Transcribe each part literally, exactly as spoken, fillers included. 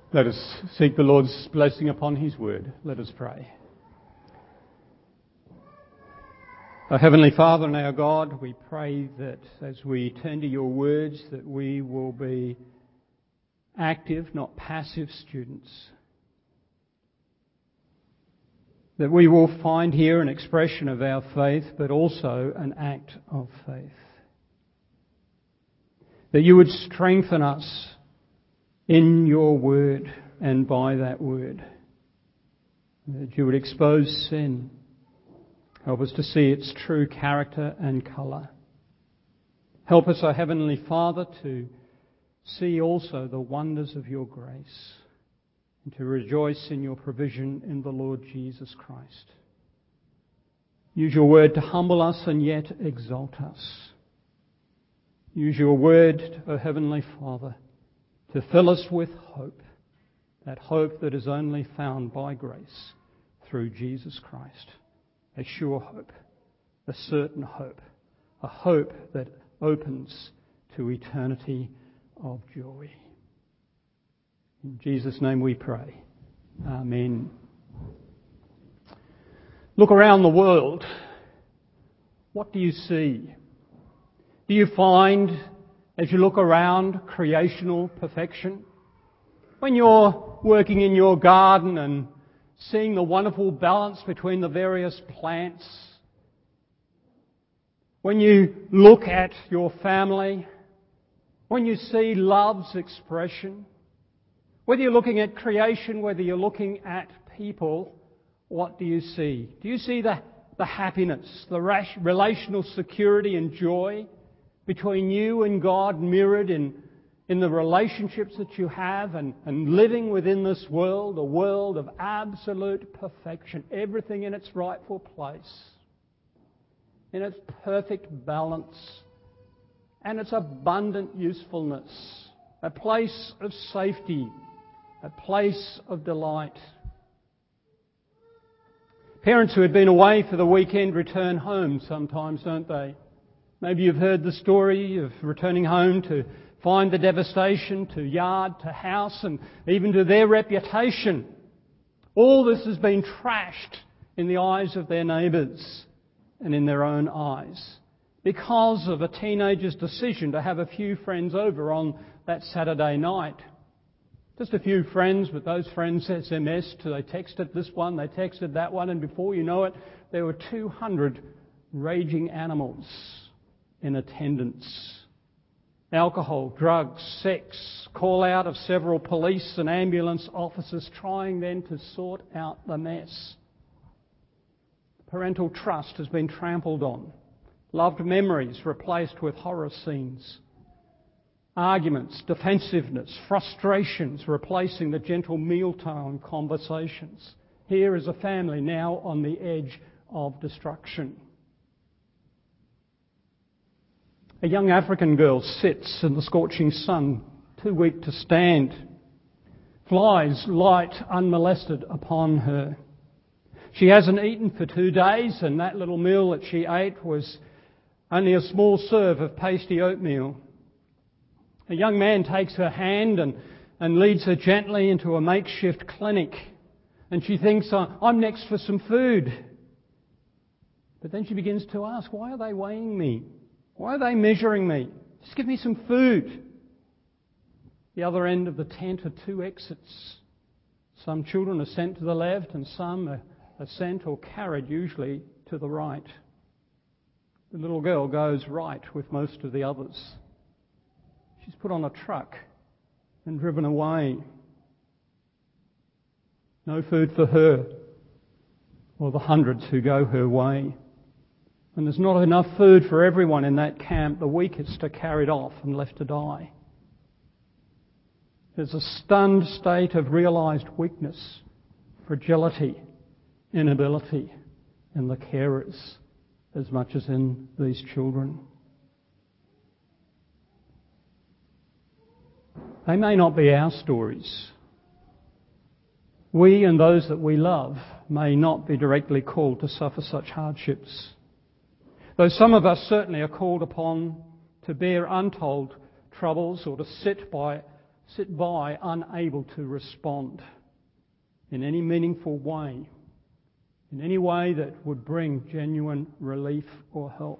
Let us seek the Lord's blessing upon His word. Let us pray. Our Heavenly Father and our God, we pray that as we turn to your words, that we will be active, not passive students. That we will find here an expression of our faith, but also an act of faith. That you would strengthen us in your word and by that word. That you would expose sin. Help us to see its true character and colour. Help us, our Heavenly Father, to see also the wonders of your grace and to rejoice in your provision in the Lord Jesus Christ. Use your word to humble us and yet exalt us. Use your word, O Heavenly Father, to fill us with hope, that hope that is only found by grace through Jesus Christ. A sure hope, a certain hope, a hope that opens to eternity of joy. In Jesus' name we pray. Amen. Look around the world. What do you see? Do you find, as you look around, creational perfection? When you're working in your garden and seeing the wonderful balance between the various plants, when you look at your family, when you see love's expression, whether you're looking at creation, whether you're looking at people, what do you see? Do you see the, the happiness, the rash, relational security and joy between you and God mirrored in, in the relationships that you have and, and living within this world, a world of absolute perfection, everything in its rightful place, in its perfect balance and its abundant usefulness, a place of safety, a place of delight. Parents who had been away for the weekend return home sometimes, don't they? Maybe you've heard the story of returning home to find the devastation to yard, to house, and even to their reputation. All this has been trashed in the eyes of their neighbours and in their own eyes because of a teenager's decision to have a few friends over on that Saturday night. Just a few friends, but those friends S M S'd, they texted this one, they texted that one, and before you know it, there were two hundred raging animals in attendance. Alcohol, drugs, sex, call out of several police and ambulance officers trying then to sort out the mess. Parental trust has been trampled on. Loved memories replaced with horror scenes. Arguments, defensiveness, frustrations replacing the gentle mealtime conversations. Here is a family now on the edge of destruction. A young African girl sits in the scorching sun, too weak to stand. Flies light unmolested upon her. She hasn't eaten for two days, and that little meal that she ate was only a small serve of pasty oatmeal. A young man takes her hand and, and leads her gently into a makeshift clinic, and she thinks, I'm next for some food. But then she begins to ask, why are they weighing me? Why are they measuring me? Just give me some food. The other end of the tent are two exits. Some children are sent to the left and some are, are sent or carried usually to the right. The little girl goes right with most of the others. She's put on a truck and driven away. No food for her or the hundreds who go her way. And there's not enough food for everyone in that camp. The weakest are carried off and left to die. There's a stunned state of realised weakness, fragility, inability in the carers as much as in these children. They may not be our stories. We and those that we love may not be directly called to suffer such hardships. Though some of us certainly are called upon to bear untold troubles or to sit by sit by unable to respond in any meaningful way, in any way that would bring genuine relief or help.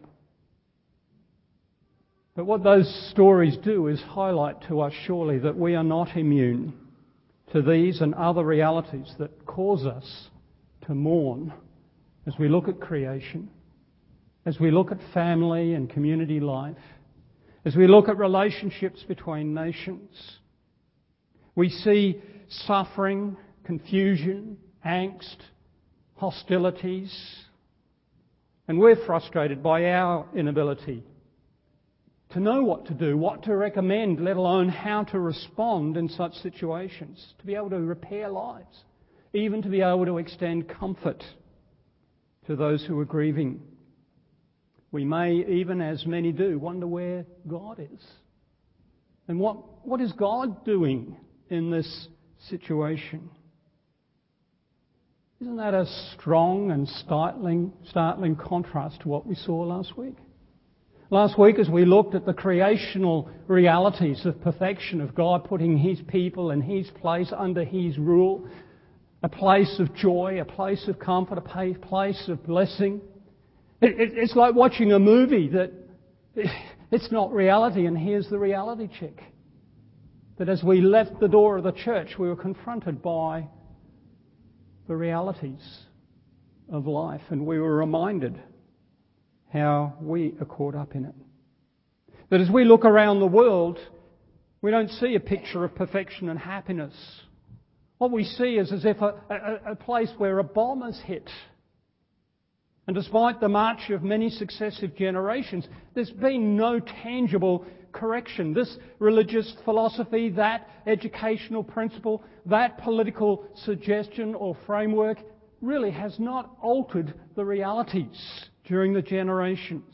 But what those stories do is highlight to us surely that we are not immune to these and other realities that cause us to mourn as we look at creation, as we look at family and community life, as we look at relationships between nations. We see suffering, confusion, angst, hostilities, and we're frustrated by our inability to know what to do, what to recommend, let alone how to respond in such situations, to be able to repair lives, even to be able to extend comfort to those who are grieving. We may, even as many do, wonder where God is. And what, what is God doing in this situation? Isn't that a strong and startling, startling contrast to what we saw last week? Last week, as we looked at the creational realities of perfection, of God putting His people in His place under His rule, a place of joy, a place of comfort, a place of blessing. It, it, it's like watching a movie that it's not reality, and here's the reality check. That as we left the door of the church, we were confronted by the realities of life, and we were reminded how we are caught up in it. That as we look around the world, we don't see a picture of perfection and happiness. What we see is as if a, a, a place where a bomb has hit. And despite the march of many successive generations, there's been no tangible correction. This religious philosophy, that educational principle, that political suggestion or framework really has not altered the realities during the generations.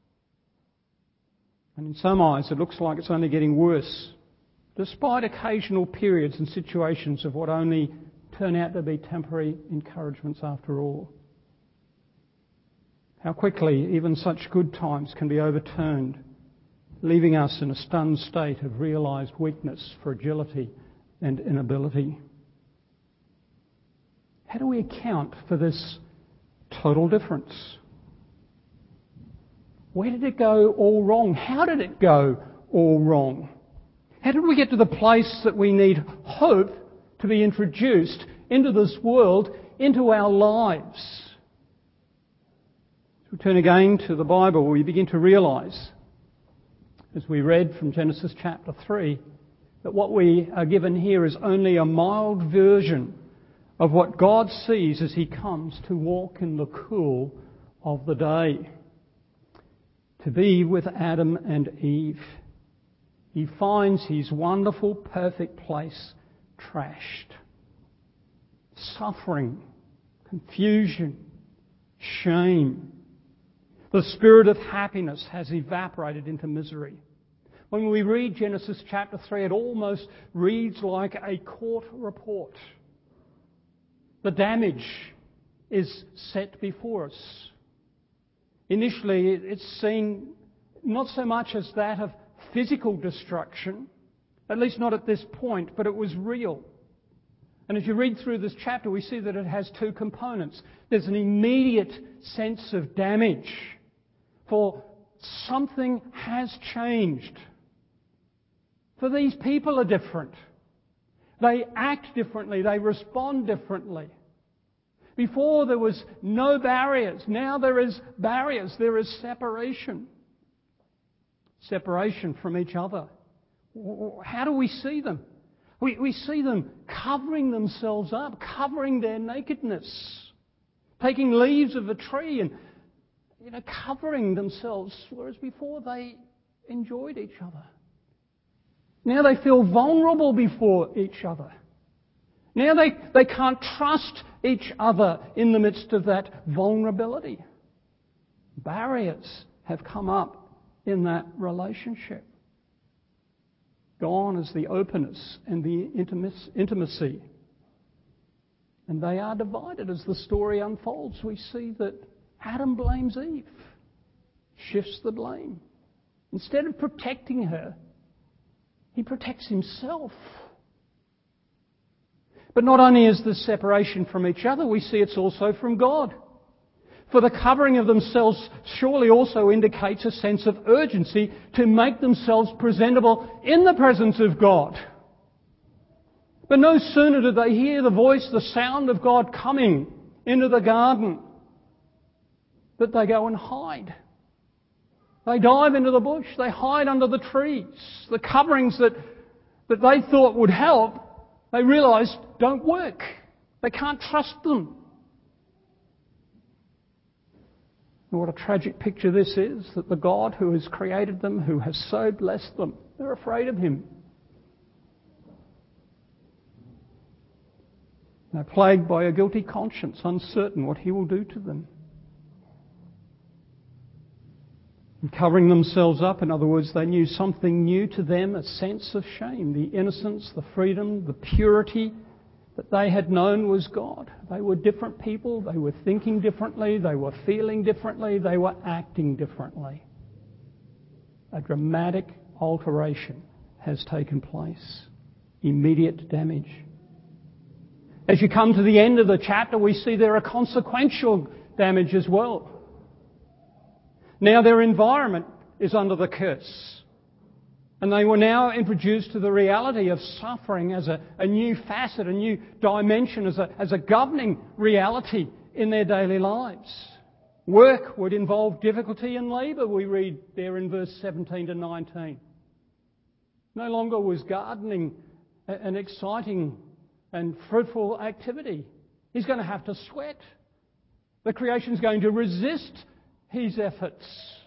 And in some eyes, it looks like it's only getting worse, despite occasional periods and situations of what only turn out to be temporary encouragements after all. How quickly even such good times can be overturned, leaving us in a stunned state of realised weakness, fragility and inability. How do we account for this total difference? Where did it go all wrong? How did it go all wrong? How did we get to the place that we need hope to be introduced into this world, into our lives? As we turn again to the Bible, we begin to realise, as we read from Genesis chapter three, that what we are given here is only a mild version of what God sees as He comes to walk in the cool of the day, to be with Adam and Eve. He finds His wonderful, perfect place trashed. Suffering, confusion, shame. The spirit of happiness has evaporated into misery. When we read Genesis chapter three, it almost reads like a court report. The damage is set before us. Initially, it's seen not so much as that of physical destruction, at least not at this point, but it was real. And as you read through this chapter, we see that it has two components. There's an immediate sense of damage, for something has changed. For these people are different. They act differently. They respond differently. Before there was no barriers. Now there is barriers. There is separation. Separation from each other. How do we see them? We, we see them covering themselves up, covering their nakedness, taking leaves of a tree and you know, covering themselves, whereas before they enjoyed each other. Now they feel vulnerable before each other. Now they, they can't trust each other in the midst of that vulnerability. Barriers have come up in that relationship. Gone is the openness and the intimacy. And they are divided as the story unfolds. We see that Adam blames Eve, shifts the blame. Instead of protecting her, He protects himself. But not only is this separation from each other, we see it's also from God. For the covering of themselves surely also indicates a sense of urgency to make themselves presentable in the presence of God. But no sooner do they hear the voice, the sound of God coming into the garden, that they go and hide. They dive into the bush. They hide under the trees. The coverings that, that they thought would help, they realise don't work. They can't trust them. And what a tragic picture this is, that the God who has created them, who has so blessed them, they're afraid of him. They're plagued by a guilty conscience, uncertain what he will do to them. And covering themselves up, in other words, they knew something new to them, a sense of shame. The innocence, the freedom, the purity that they had known was God. They were different people, they were thinking differently, they were feeling differently, they were acting differently. A dramatic alteration has taken place. Immediate damage. As you come to the end of the chapter, we see there are consequential damage as well. Now their environment is under the curse. And they were now introduced to the reality of suffering as a, a new facet, a new dimension, as a, as a governing reality in their daily lives. Work would involve difficulty and labour, we read there in verse seventeen to nineteen. No longer was gardening an exciting and fruitful activity. He's going to have to sweat. The creation's going to resist his efforts.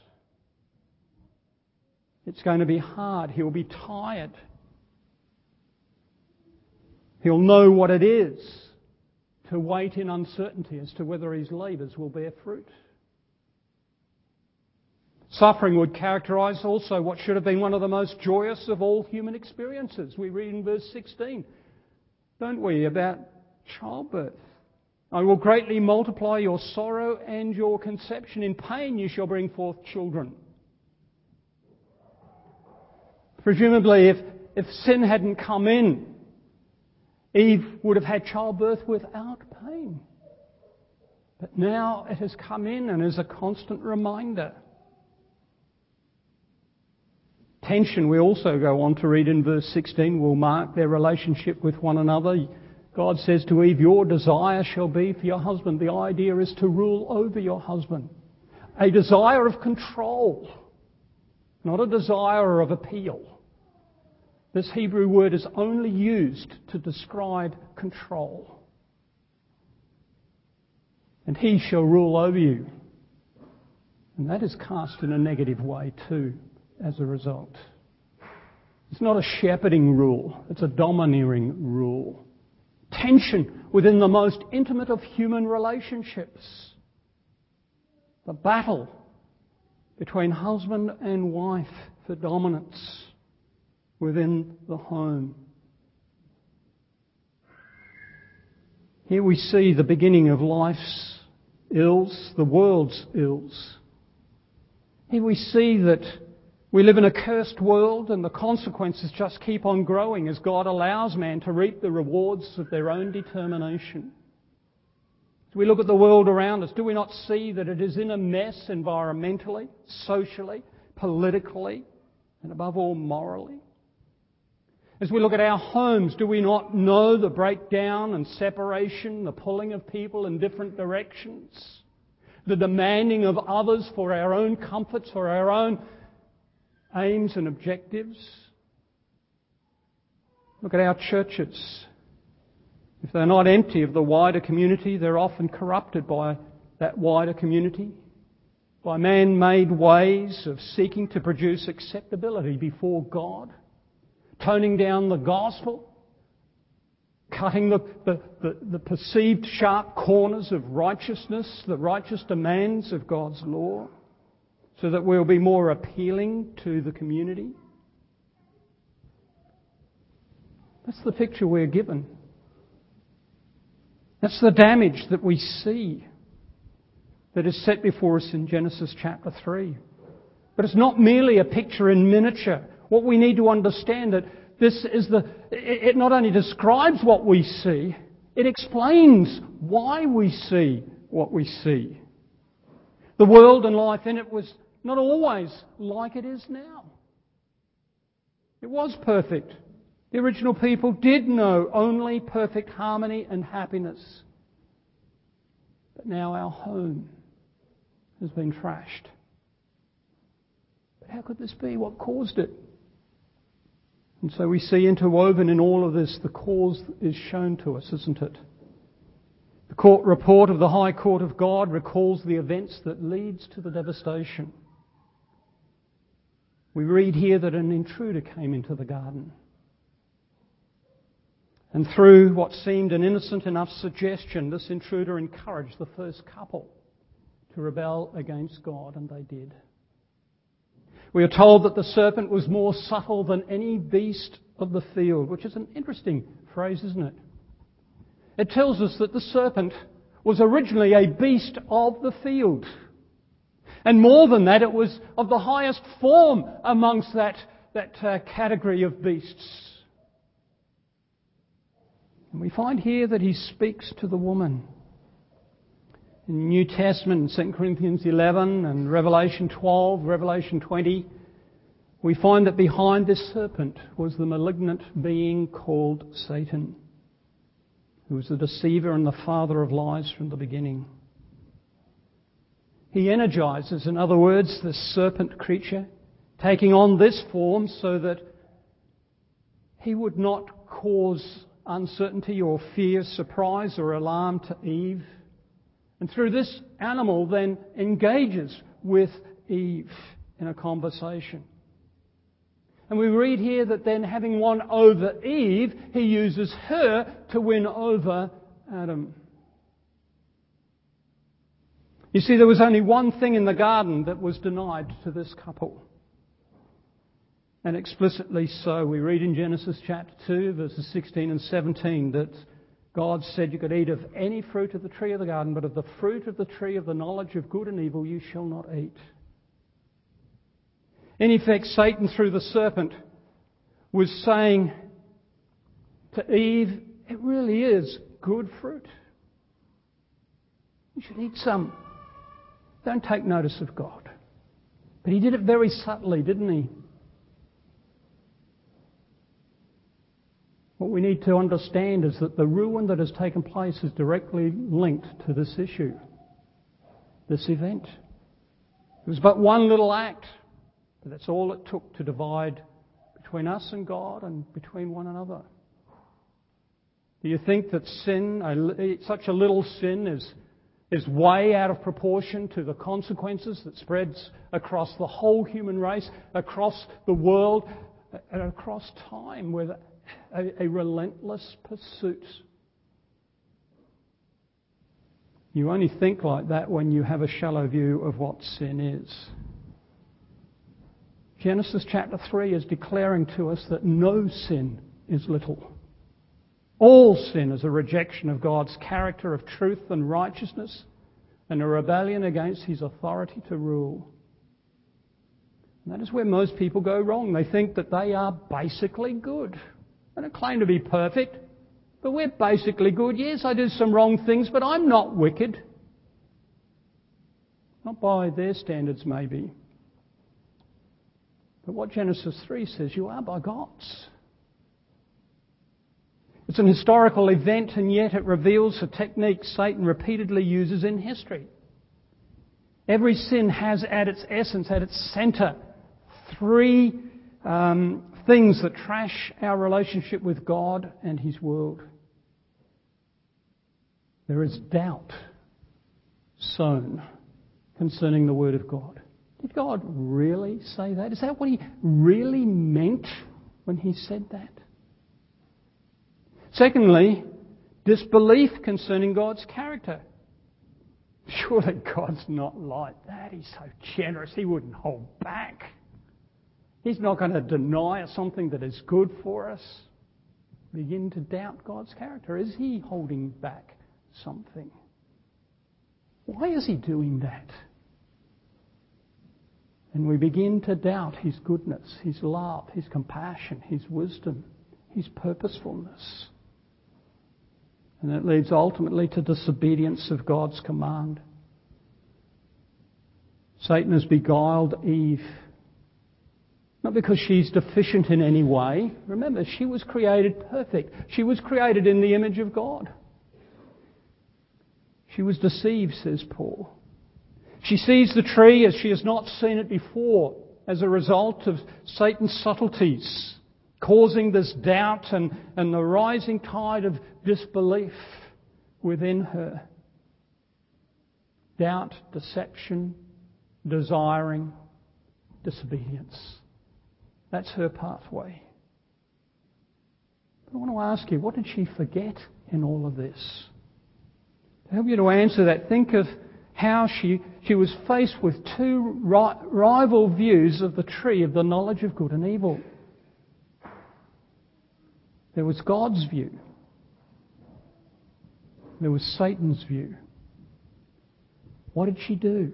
It's going to be hard. He'll be tired. He'll know what it is to wait in uncertainty as to whether his labours will bear fruit. Suffering would characterise also what should have been one of the most joyous of all human experiences. We read in verse sixteen, don't we, about childbirth. I will greatly multiply your sorrow and your conception. In pain you shall bring forth children. Presumably, if, if sin hadn't come in, Eve would have had childbirth without pain. But now it has come in and is a constant reminder. Tension, we also go on to read in verse sixteen, will mark their relationship with one another. God says to Eve, your desire shall be for your husband. The idea is to rule over your husband. A desire of control, not a desire of appeal. This Hebrew word is only used to describe control. And he shall rule over you. And that is cast in a negative way too, as a result. It's not a shepherding rule, it's a domineering rule. Tension within the most intimate of human relationships. The battle between husband and wife for dominance within the home. Here we see the beginning of life's ills, the world's ills. Here we see that we live in a cursed world and the consequences just keep on growing as God allows man to reap the rewards of their own determination. As we look at the world around us, do we not see that it is in a mess environmentally, socially, politically, and above all morally? As we look at our homes, do we not know the breakdown and separation, the pulling of people in different directions, the demanding of others for our own comforts, for our own aims and objectives? Look at our churches. If they're not empty of the wider community, they're often corrupted by that wider community, by man-made ways of seeking to produce acceptability before God, toning down the gospel, cutting the, the, the, the perceived sharp corners of righteousness, the righteous demands of God's law, so that we'll be more appealing to the community. That's the picture we're given. That's the damage that we see that is set before us in Genesis chapter three. But it's not merely a picture in miniature. What we need to understand that this is the, it not only describes what we see, it explains why we see what we see. The world and life in it was not always like it is now. It was perfect. The original people did know only perfect harmony and happiness. But now our home has been trashed. But how could this be? What caused it? And so we see interwoven in all of this, the cause is shown to us, isn't it? The court report of the High Court of God recalls the events that leads to the devastation. We read here that an intruder came into the garden. And through what seemed an innocent enough suggestion, this intruder encouraged the first couple to rebel against God, and they did. We are told that the serpent was more subtle than any beast of the field, which is an interesting phrase, isn't it? It tells us that the serpent was originally a beast of the field. And more than that, it was of the highest form amongst that, that uh, category of beasts. And we find here that he speaks to the woman. In the New Testament, in Second Corinthians eleven and Revelation twelve, Revelation twenty, we find that behind this serpent was the malignant being called Satan, who was the deceiver and the father of lies from the beginning. He energizes, in other words, this serpent creature, taking on this form so that he would not cause uncertainty or fear, surprise or alarm to Eve. And through this animal then engages with Eve in a conversation. And we read here that then having won over Eve, he uses her to win over Adam. You see, there was only one thing in the garden that was denied to this couple. And explicitly so. We read in Genesis chapter two, verses sixteen and seventeen, that God said you could eat of any fruit of the tree of the garden, but of the fruit of the tree of the knowledge of good and evil you shall not eat. In effect, Satan, through the serpent, was saying to Eve, it really is good fruit. You should eat some. Don't take notice of God. But he did it very subtly, didn't he? What we need to understand is that the ruin that has taken place is directly linked to this issue, this event. It was but one little act, but that's all it took to divide between us and God and between one another. Do you think that sin, such a little sin, is, is way out of proportion to the consequences that spreads across the whole human race, across the world, and across time, with a, a relentless pursuit? You only think like that when you have a shallow view of what sin is. Genesis chapter three is declaring to us that no sin is little. All sin is a rejection of God's character of truth and righteousness and a rebellion against his authority to rule. And that is where most people go wrong. They think that they are basically good. They don't claim to be perfect, but we're basically good. Yes, I do some wrong things, but I'm not wicked. Not by their standards, maybe. But what Genesis three says, you are by God's. It's an historical event, and yet it reveals a technique Satan repeatedly uses in history. Every sin has at its essence, at its centre, three um, things that trash our relationship with God and his world. There is doubt sown concerning the Word of God. Did God really say that? Is that what he really meant when he said that? Secondly, disbelief concerning God's character. Surely God's not like that. He's so generous. He wouldn't hold back. He's not going to deny us something that is good for us. Begin to doubt God's character. Is he holding back something? Why is he doing that? And we begin to doubt His goodness, His love, His compassion, His wisdom, His purposefulness. And it leads ultimately to disobedience of God's command. Satan has beguiled Eve. Not because she's deficient in any way. Remember, she was created perfect. She was created in the image of God. She was deceived, says Paul. She sees the tree as she has not seen it before as a result of Satan's subtleties, causing this doubt and, and the rising tide of disbelief within her. Doubt, deception, desiring, disobedience. That's her pathway. But I want to ask you, what did she forget in all of this? To help you to answer that, think of how she, she was faced with two ri- rival views of the tree of the knowledge of good and evil. There was God's view. There was Satan's view. What did she do?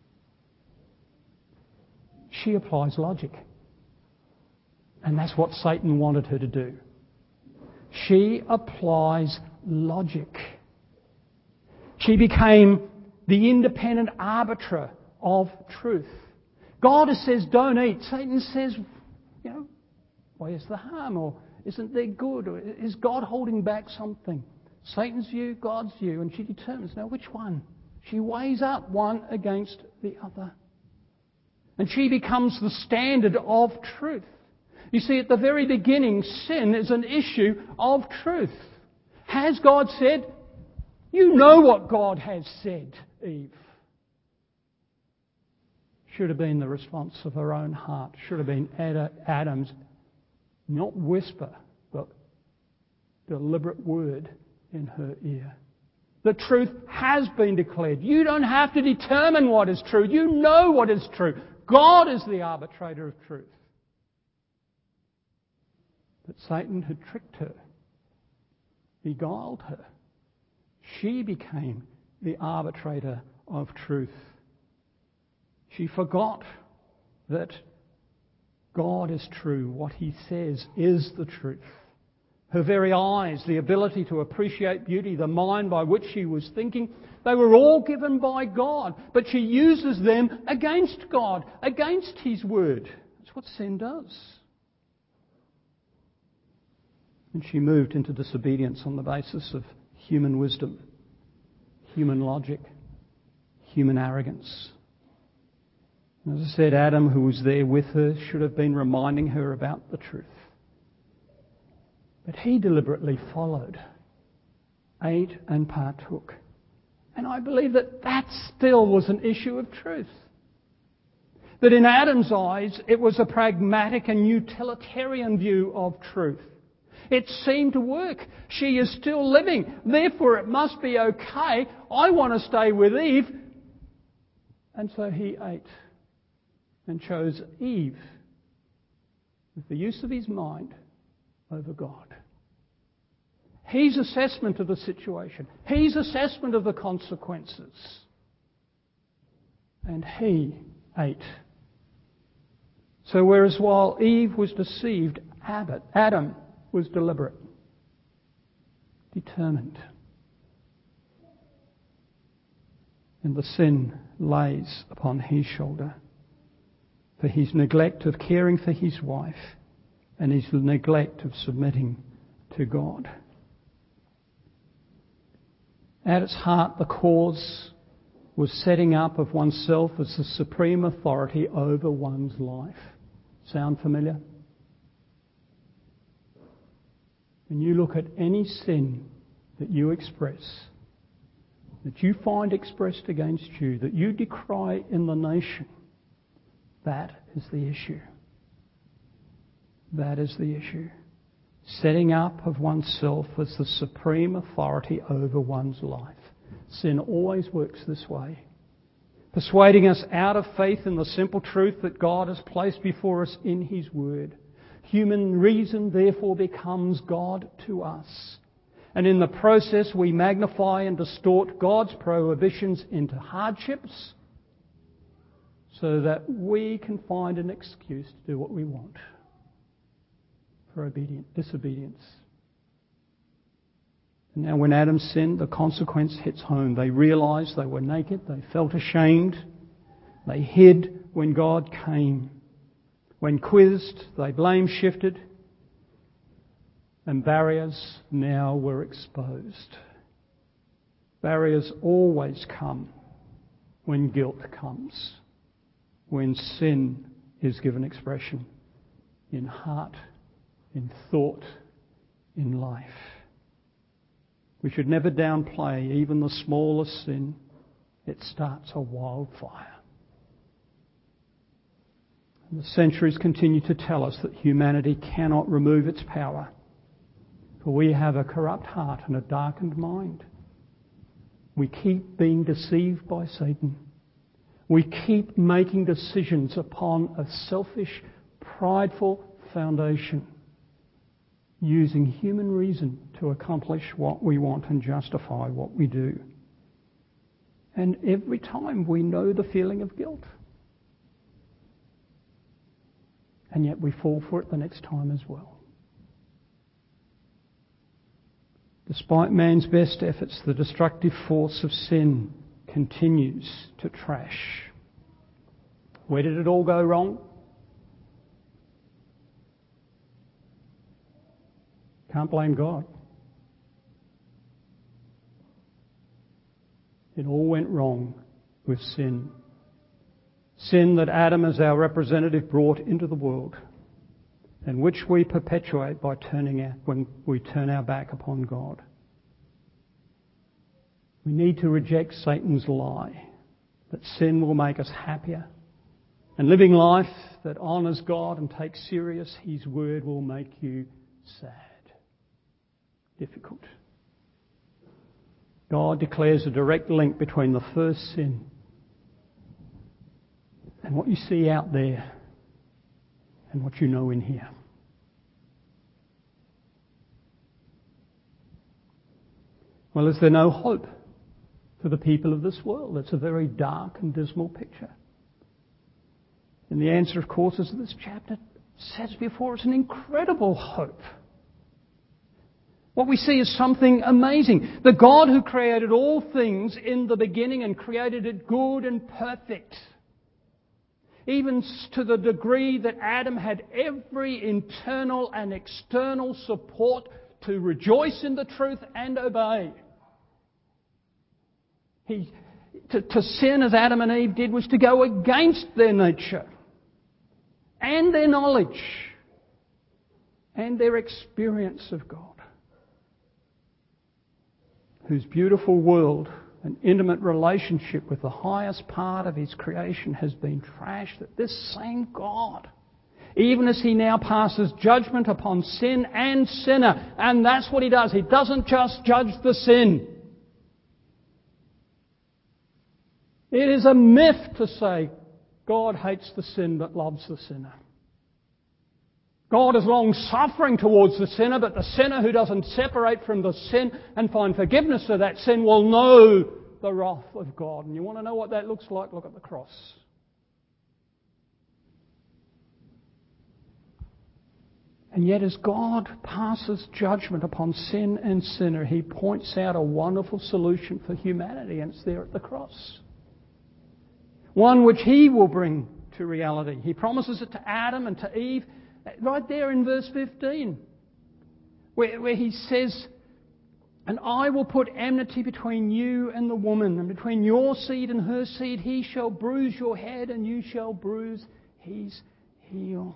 She applies logic. And that's what Satan wanted her to do. She applies logic. She became the independent arbiter of truth. God says, don't eat. Satan says, you know, where's the harm? Or isn't there good? Or is God holding back something? Satan's view, God's view. And she determines, now which one? She weighs up one against the other. And she becomes the standard of truth. You see, at the very beginning, sin is an issue of truth. Has God said? You know what God has said, Eve. Should have been the response of her own heart. Should have been Adam's, not whisper, but deliberate word in her ear. The truth has been declared. You don't have to determine what is true. You know what is true. God is the arbitrator of truth. But Satan had tricked her, beguiled her. She became the arbitrator of truth. She forgot that God is true. What He says is the truth. Her very eyes, the ability to appreciate beauty, the mind by which she was thinking, they were all given by God. But she uses them against God, against His word. That's what sin does. And she moved into disobedience on the basis of human wisdom, human logic, human arrogance. And as I said, Adam, who was there with her, should have been reminding her about the truth. But he deliberately followed, ate and partook. And I believe that that still was an issue of truth. That in Adam's eyes, it was a pragmatic and utilitarian view of truth. It seemed to work. She is still living. Therefore, it must be okay. I want to stay with Eve. And so he ate and chose Eve with the use of his mind over God. His assessment of the situation. His assessment of the consequences. And he ate. So whereas while Eve was deceived, Adam was deliberate, determined. And the sin lays upon his shoulder for his neglect of caring for his wife and his neglect of submitting to God. At its heart, the cause was setting up of oneself as the supreme authority over one's life. Sound familiar? When you look at any sin that you express, that you find expressed against you, that you decry in the nation, that is the issue. That is the issue. Setting up of oneself as the supreme authority over one's life. Sin always works this way. Persuading us out of faith in the simple truth that God has placed before us in His Word. Human reason therefore becomes God to us. And in the process we magnify and distort God's prohibitions into hardships, so that we can find an excuse to do what we want for obedient, disobedience. And now when Adam sinned, the consequence hits home. They realised they were naked, they felt ashamed, they hid when God came. When quizzed, they blame shifted, and barriers now were exposed. Barriers always come when guilt comes, when sin is given expression in heart, in thought, in life. We should never downplay even the smallest sin. It starts a wildfire. And the centuries continue to tell us that humanity cannot remove its power, for we have a corrupt heart and a darkened mind. We keep being deceived by Satan. We keep making decisions upon a selfish, prideful foundation, using human reason to accomplish what we want and justify what we do. And every time we know the feeling of guilt. And yet we fall for it the next time as well. Despite man's best efforts, the destructive force of sin continues to trash. Where did it all go wrong? Can't blame God. It all went wrong with sin. Sin that Adam as our representative brought into the world, and which we perpetuate by turning out when we turn our back upon God. We need to reject Satan's lie that sin will make us happier, and living life that honours God and takes serious His word will make you sad, difficult. God declares a direct link between the first sin and what you see out there and what you know in here. Well, is there no hope for the people of this world? It's a very dark and dismal picture. And the answer, of course, as this chapter sets before us, an incredible hope. What we see is something amazing. The God who created all things in the beginning and created it good and perfect, even to the degree that Adam had every internal and external support to rejoice in the truth and obey. He, to, to sin as Adam and Eve did was to go against their nature and their knowledge and their experience of God, whose beautiful world and intimate relationship with the highest part of His creation has been trashed. That this same God, even as He now passes judgment upon sin and sinner, and that's what He does. He doesn't just judge the sin. It is a myth to say God hates the sin but loves the sinner. God is long-suffering towards the sinner, but the sinner who doesn't separate from the sin and find forgiveness of that sin will know the wrath of God. And you want to know what that looks like? Look at the cross. And yet as God passes judgment upon sin and sinner, He points out a wonderful solution for humanity, and it's there at the cross. One which He will bring to reality. He promises it to Adam and to Eve right there in verse fifteen, where, where He says, "And I will put enmity between you and the woman, and between your seed and her seed. He shall bruise your head, and you shall bruise his heel."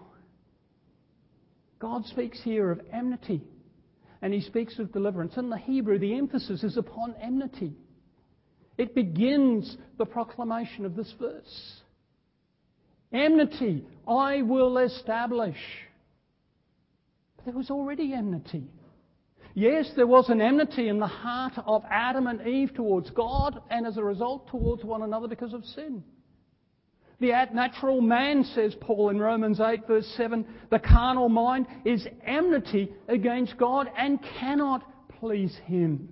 God speaks here of enmity, and He speaks of deliverance. In the Hebrew, the emphasis is upon enmity. It begins the proclamation of this verse. Enmity, I will establish. But there was already enmity. Yes, there was an enmity in the heart of Adam and Eve towards God, and as a result towards one another because of sin. The natural man, says Paul in Romans eight verse seven, the carnal mind is enmity against God and cannot please Him.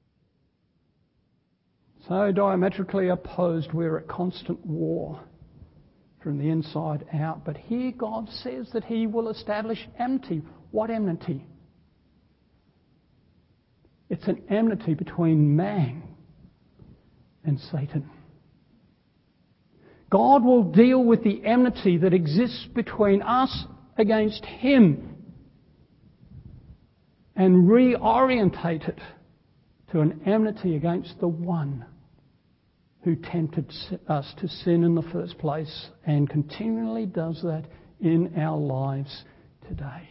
So diametrically opposed, we're at constant war. from the inside out. But here God says that he will establish enmity. What enmity? It's an enmity between man and Satan. God will deal with the enmity that exists between us against him and reorientate it to an enmity against the one who tempted us to sin in the first place and continually does that in our lives today.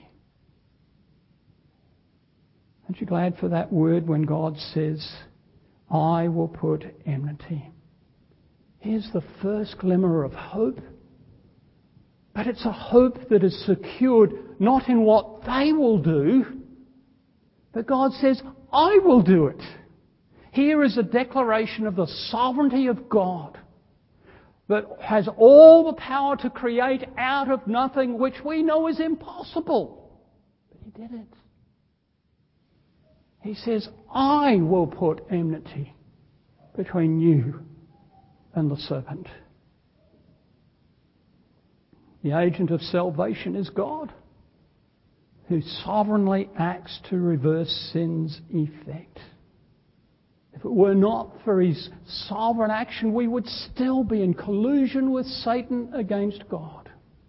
Aren't you glad for that word when God says, I will put enmity? Here's the first glimmer of hope. But it's a hope that is secured not in what they will do, but God says, I will do it. Here is a declaration of the sovereignty of God that has all the power to create out of nothing, which we know is impossible. But he did it. He says, I will put enmity between you and the serpent. The agent of salvation is God, who sovereignly acts to reverse sin's effect. If it were not for his sovereign action, we would still be in collusion with Satan against God.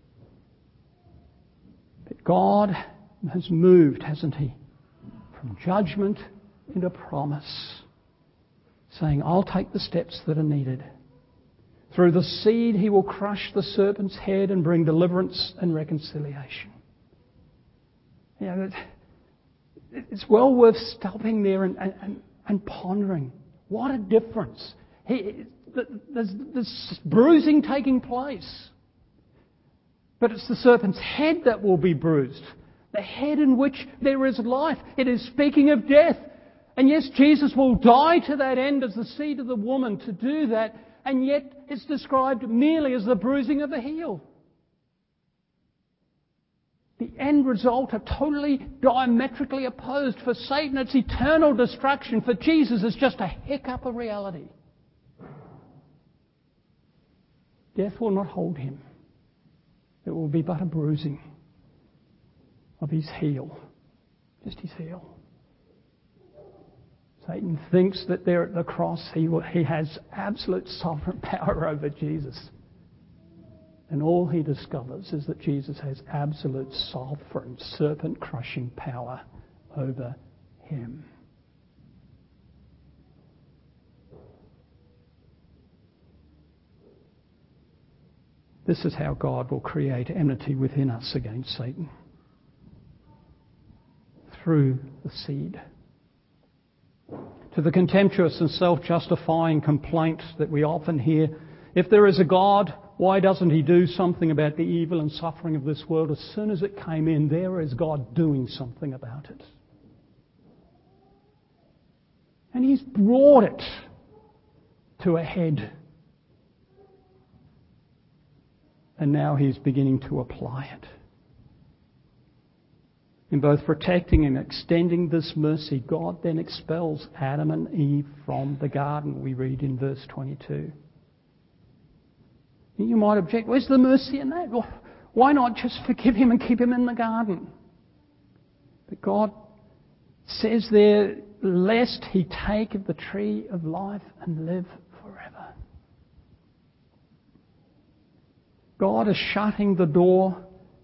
But God has moved, hasn't he, from judgment into promise, saying, I'll take the steps that are needed. Through the seed he will crush the serpent's head and bring deliverance and reconciliation. You know, it's well worth stopping there and, and, and pondering. What a difference. He, there's, there's bruising taking place. But it's the serpent's head that will be bruised. The head in which there is life. It is speaking of death. And yes, Jesus will die to that end as the seed of the woman to do that. And yet it's described merely as the bruising of the heel. The end result are totally diametrically opposed. For Satan, it's eternal destruction. For Jesus, it's just a hiccup of reality. Death will not hold him. It will be but a bruising of his heel. Just his heel. Satan thinks that there at the cross he, will, he has absolute sovereign power over Jesus. And all he discovers is that Jesus has absolute sovereign, serpent-crushing power over him. This is how God will create enmity within us against Satan. Through the seed. To the contemptuous and self-justifying complaint that we often hear, if there is a God, why doesn't he do something about the evil and suffering of this world? As soon as it came in, there is God doing something about it. And he's brought it to a head. And now he's beginning to apply it. In both protecting and extending this mercy, God then expels Adam and Eve from the garden, we read in verse twenty-two. You might object, where's the mercy in that? Well, why not just forgive him and keep him in the garden? But God says there, lest he take of the tree of life and live forever. God is shutting the door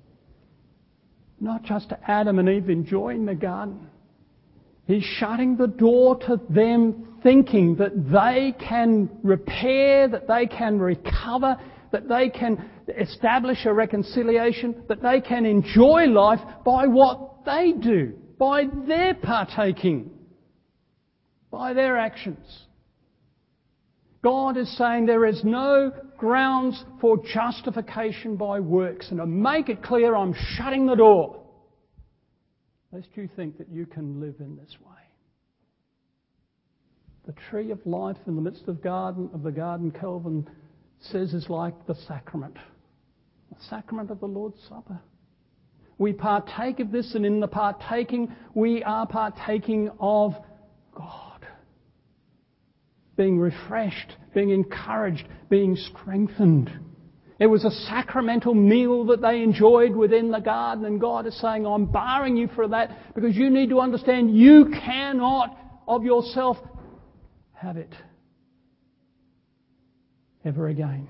not just to Adam and Eve enjoying the garden. He's shutting the door to them thinking that they can repair, that they can recover, that they can establish a reconciliation, that they can enjoy life by what they do, by their partaking, by their actions. God is saying there is no grounds for justification by works. And to make it clear, I'm shutting the door, lest you think that you can live in this way. The tree of life in the midst of garden of the garden, Calvin says, is like the sacrament. The sacrament of the Lord's Supper. We partake of this, and in the partaking, we are partaking of God. Being refreshed, being encouraged, being strengthened. It was a sacramental meal that they enjoyed within the garden, and God is saying, I'm barring you from that because you need to understand you cannot of yourself have it ever again.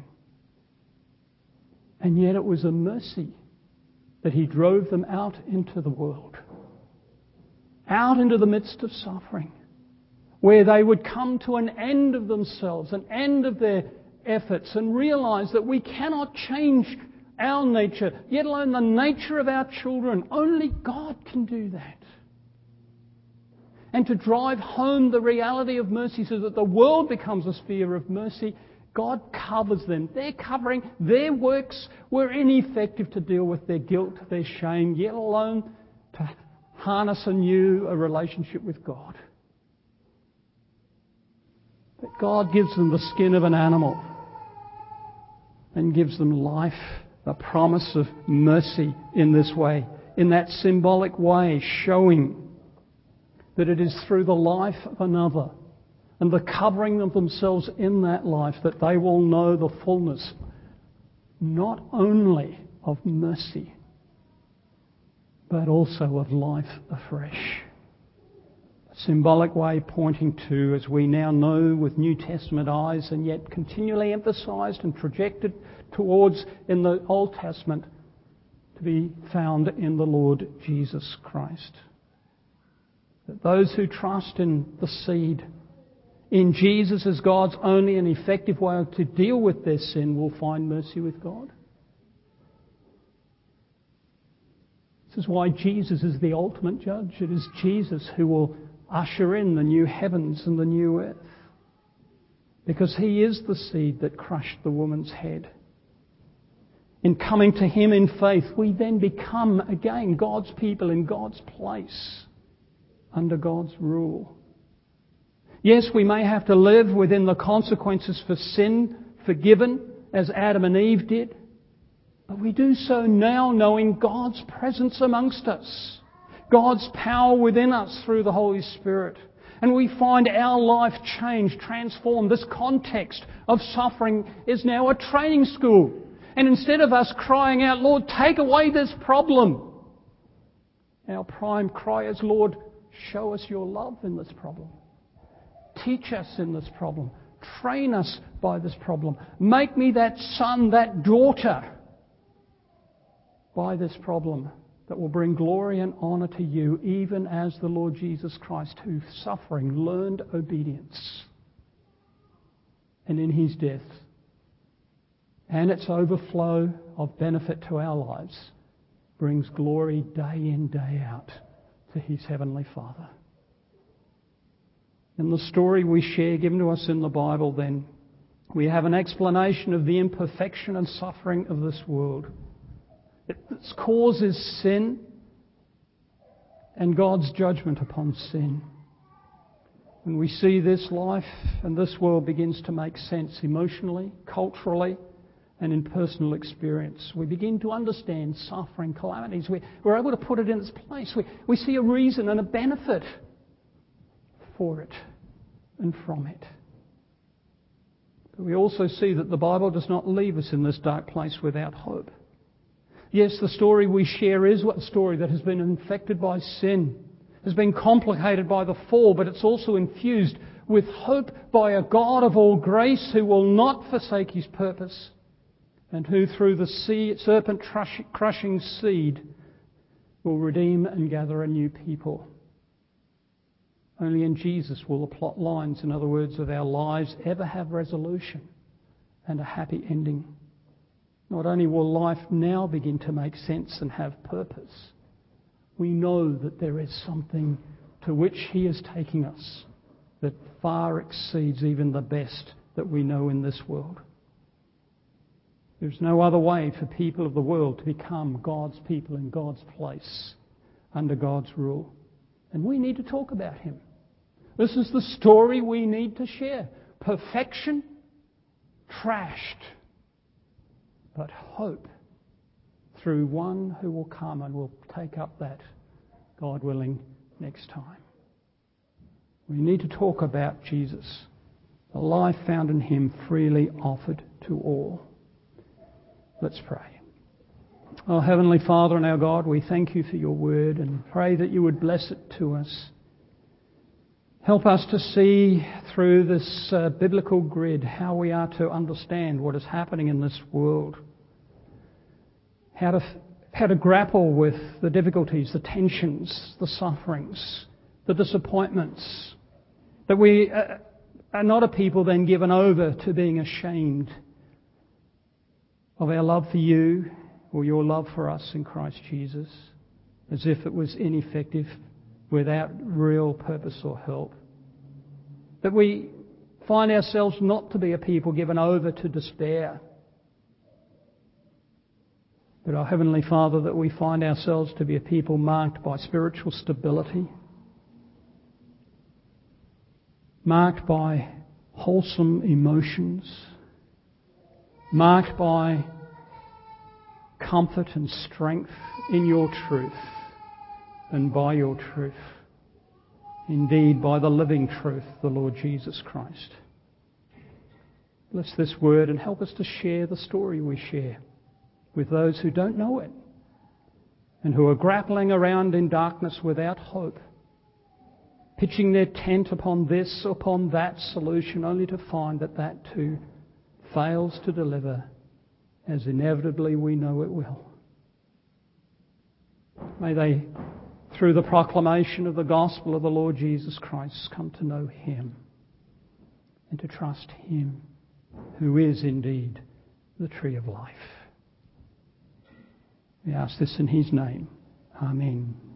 And yet it was a mercy that He drove them out into the world, out into the midst of suffering, where they would come to an end of themselves, an end of their efforts, and realise that we cannot change our nature, yet alone the nature of our children. Only God can do that. And to drive home the reality of mercy so that the world becomes a sphere of mercy, God covers them. Their covering, their works were ineffective to deal with their guilt, their shame, yet alone to harness anew a relationship with God. But God gives them the skin of an animal and gives them life, a promise of mercy in this way, in that symbolic way, showing that it is through the life of another and the covering of themselves in that life that they will know the fullness not only of mercy, but also of life afresh. A symbolic way pointing to, as we now know with New Testament eyes, and yet continually emphasised and projected towards in the Old Testament, to be found in the Lord Jesus Christ. That those who trust in the seed, in Jesus as God's only and effective way to deal with their sin, will find mercy with God. This is why Jesus is the ultimate judge. It is Jesus who will usher in the new heavens and the new earth, because He is the seed that crushed the woman's head. In coming to Him in faith, we then become again God's people in God's place, under God's rule. Yes, we may have to live within the consequences for sin, forgiven, as Adam and Eve did. But we do so now knowing God's presence amongst us, God's power within us through the Holy Spirit. And we find our life changed, transformed. This context of suffering is now a training school. And instead of us crying out, Lord, take away this problem, our prime cry is, Lord, show us your love in this problem. Teach us in this problem. Train us by this problem. Make me that son, that daughter by this problem that will bring glory and honour to you, even as the Lord Jesus Christ, who suffering learned obedience. And in His death and its overflow of benefit to our lives brings glory day in, day out to His Heavenly Father. In the story we share given to us in the Bible, then, we have an explanation of the imperfection and suffering of this world. Its cause is sin and God's judgment upon sin. When we see this life and this world begins to make sense emotionally, culturally, and in personal experience, we begin to understand suffering, calamities. We, we're able to put it in its place. We, we see a reason and a benefit for it and from it. But we also see that the Bible does not leave us in this dark place without hope. Yes, the story we share is a story that has been infected by sin, has been complicated by the fall, but it's also infused with hope by a God of all grace who will not forsake His purpose, and who through the sea, serpent crushing seed will redeem and gather a new people. Only in Jesus will the plot lines, in other words, of our lives ever have resolution and a happy ending. Not only will life now begin to make sense and have purpose, we know that there is something to which He is taking us that far exceeds even the best that we know in this world. There's no other way for people of the world to become God's people in God's place, under God's rule. And we need to talk about Him. This is the story we need to share. Perfection, trashed, but hope through one who will come, and will take up that, God willing, next time. We need to talk about Jesus, the life found in Him freely offered to all. Let's pray. Oh, Heavenly Father and our God, we thank you for your word and pray that you would bless it to us. Help us to see through this uh, biblical grid how we are to understand what is happening in this world. How to, how to grapple with the difficulties, the tensions, the sufferings, the disappointments. That we uh, are not a people then given over to being ashamed of our love for you or your love for us in Christ Jesus, as if it was ineffective, without real purpose or help. That we find ourselves not to be a people given over to despair. But our Heavenly Father, that we find ourselves to be a people marked by spiritual stability, marked by wholesome emotions, marked by comfort and strength in your truth and by your truth. Indeed, by the living truth, the Lord Jesus Christ. Bless this word and help us to share the story we share with those who don't know it and who are grappling around in darkness without hope, pitching their tent upon this, upon that solution, only to find that that too fails to deliver, as inevitably we know it will. May they, through the proclamation of the gospel of the Lord Jesus Christ, come to know Him and to trust Him, who is indeed the tree of life. We ask this in His name. Amen.